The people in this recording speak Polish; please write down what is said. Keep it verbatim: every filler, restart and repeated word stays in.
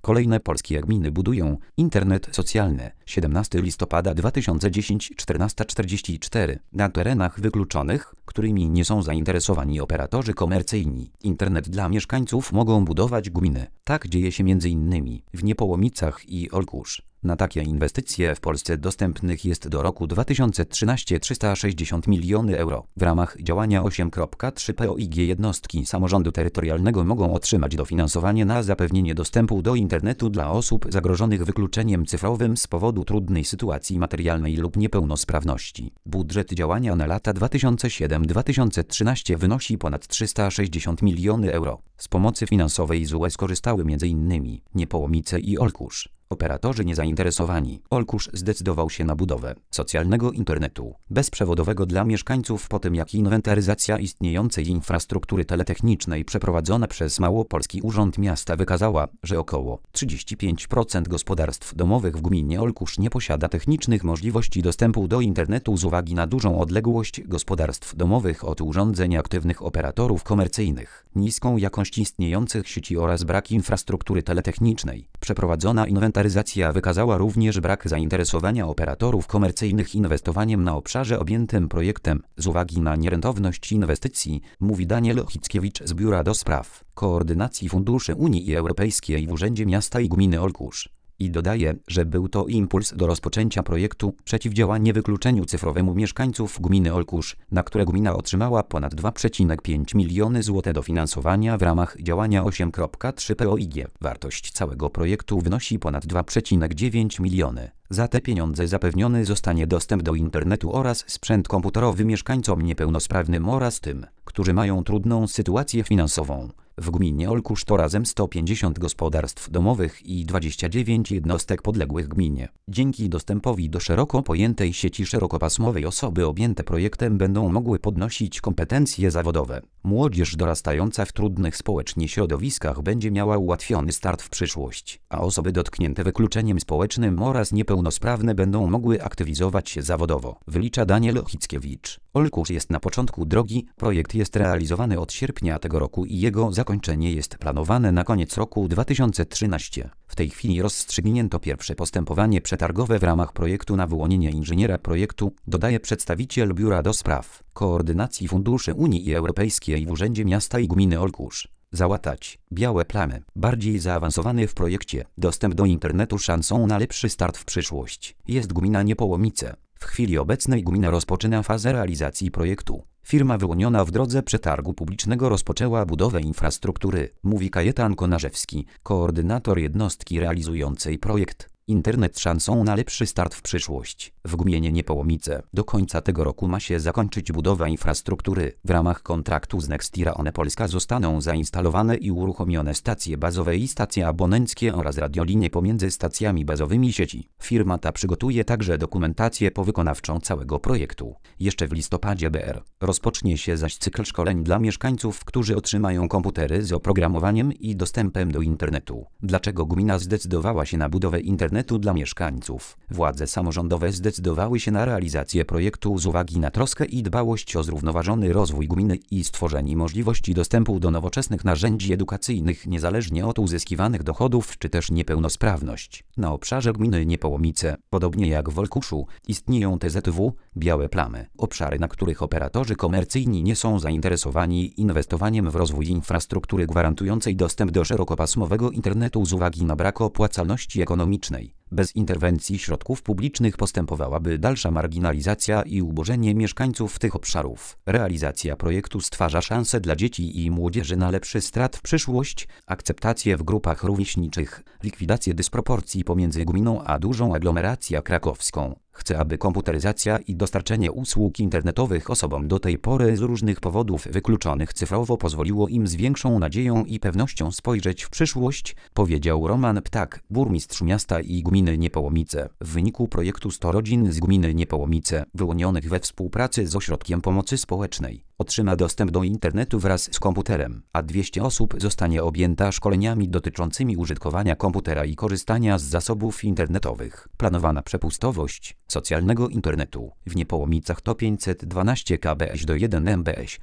Kolejne polskie gminy budują internet socjalny. siedemnastego listopada dwa tysiące dziesiątego czternasta czterdzieści cztery. Na terenach wykluczonych, którymi nie są zainteresowani operatorzy komercyjni, internet dla mieszkańców mogą budować gminy. Tak dzieje się między innymi w Niepołomicach i Olkusz. Na takie inwestycje w Polsce dostępnych jest do roku dwa tysiące trzynastego trzysta sześćdziesiąt milionów euro. W ramach działania osiem kropka trzy P O I G jednostki samorządu terytorialnego mogą otrzymać dofinansowanie na zapewnienie dostępu do internetu dla osób zagrożonych wykluczeniem cyfrowym z powodu trudnej sytuacji materialnej lub niepełnosprawności. Budżet działania na lata dwa tysiące siódmy do dwa tysiące trzynastego wynosi ponad trzysta sześćdziesiąt milionów euro. Z pomocy finansowej z U E skorzystały między innymi Niepołomice i Olkusz. Operatorzy niezainteresowani. Olkusz zdecydował się na budowę socjalnego internetu bezprzewodowego dla mieszkańców po tym, jak inwentaryzacja istniejącej infrastruktury teletechnicznej przeprowadzona przez Małopolski Urząd Miasta wykazała, że około trzydzieści pięć procent gospodarstw domowych w gminie Olkusz nie posiada technicznych możliwości dostępu do internetu z uwagi na dużą odległość gospodarstw domowych od urządzeń aktywnych operatorów komercyjnych, niską jakość istniejących sieci oraz brak infrastruktury teletechnicznej. Przeprowadzona inwentaryzacja wykazała również brak zainteresowania operatorów komercyjnych inwestowaniem na obszarze objętym projektem z uwagi na nierentowność inwestycji, mówi Daniel Chickiewicz z Biura do Spraw Koordynacji Funduszy Unii Europejskiej w Urzędzie Miasta i Gminy Olkusz. I dodaje, że był to impuls do rozpoczęcia projektu Przeciwdziałanie wykluczeniu cyfrowemu mieszkańców gminy Olkusz, na które gmina otrzymała ponad dwa przecinek pięć miliony złotych dofinansowania w ramach działania osiem kropka trzy P O I G. Wartość całego projektu wynosi ponad dwa przecinek dziewięć miliony. Za te pieniądze zapewniony zostanie dostęp do internetu oraz sprzęt komputerowy mieszkańcom niepełnosprawnym oraz tym, którzy mają trudną sytuację finansową. W gminie Olkusz to razem sto pięćdziesiąt gospodarstw domowych i dwadzieścia dziewięć jednostek podległych gminie. Dzięki dostępowi do szeroko pojętej sieci szerokopasmowej osoby objęte projektem będą mogły podnosić kompetencje zawodowe. Młodzież dorastająca w trudnych społecznie środowiskach będzie miała ułatwiony start w przyszłość, a osoby dotknięte wykluczeniem społecznym oraz niepełnosprawne będą mogły aktywizować się zawodowo, wylicza Daniel Chickiewicz. Olkusz jest na początku drogi, projekt jest realizowany od sierpnia tego roku i jego zakończenie jest planowane na koniec roku dwa tysiące trzynastego. W tej chwili rozstrzygnięto pierwsze postępowanie przetargowe w ramach projektu na wyłonienie inżyniera projektu, dodaje przedstawiciel Biura do Spraw Koordynacji Funduszy Unii Europejskiej w Urzędzie Miasta i Gminy Olkusz. Załatać białe plamy. Bardziej zaawansowany w projekcie dostęp do internetu szansą na lepszy start w przyszłość jest gmina Niepołomice. W chwili obecnej gmina rozpoczyna fazę realizacji projektu. Firma wyłoniona w drodze przetargu publicznego rozpoczęła budowę infrastruktury, mówi Kajetan Konarzewski, koordynator jednostki realizującej projekt. Internet szansą na lepszy start w przyszłość. W gminie Niepołomice do końca tego roku ma się zakończyć budowa infrastruktury. W ramach kontraktu z Nextira One Polska zostaną zainstalowane i uruchomione stacje bazowe i stacje abonenckie oraz radiolinie pomiędzy stacjami bazowymi sieci. Firma ta przygotuje także dokumentację powykonawczą całego projektu. Jeszcze w listopadzie B R rozpocznie się zaś cykl szkoleń dla mieszkańców, którzy otrzymają komputery z oprogramowaniem i dostępem do internetu. Dlaczego gmina zdecydowała się na budowę internetu dla mieszkańców? Władze samorządowe zdecydowały się na realizację projektu z uwagi na troskę i dbałość o zrównoważony rozwój gminy i stworzenie możliwości dostępu do nowoczesnych narzędzi edukacyjnych niezależnie od uzyskiwanych dochodów czy też niepełnosprawność. Na obszarze gminy Niepołomice, podobnie jak w Olkuszu, istnieją T Z W, białe plamy, obszary, na których operatorzy komercyjni nie są zainteresowani inwestowaniem w rozwój infrastruktury gwarantującej dostęp do szerokopasmowego internetu z uwagi na brak opłacalności ekonomicznej. Bez interwencji środków publicznych postępowałaby dalsza marginalizacja i ubożenie mieszkańców tych obszarów. Realizacja projektu stwarza szanse dla dzieci i młodzieży na lepszy start w przyszłość, akceptację w grupach rówieśniczych, likwidację dysproporcji pomiędzy gminą a dużą aglomeracją krakowską. Chce, aby komputeryzacja i dostarczenie usług internetowych osobom do tej pory z różnych powodów wykluczonych cyfrowo pozwoliło im z większą nadzieją i pewnością spojrzeć w przyszłość, powiedział Roman Ptak, burmistrz miasta i gminy Niepołomice. W wyniku projektu sto rodzin z gminy Niepołomice, wyłonionych we współpracy z Ośrodkiem Pomocy Społecznej, otrzyma dostęp do internetu wraz z komputerem, a dwieście osób zostanie objęta szkoleniami dotyczącymi użytkowania komputera i korzystania z zasobów internetowych. Planowana przepustowość socjalnego internetu w Niepołomicach to pięćset dwanaście kilobitów do jeden megabitów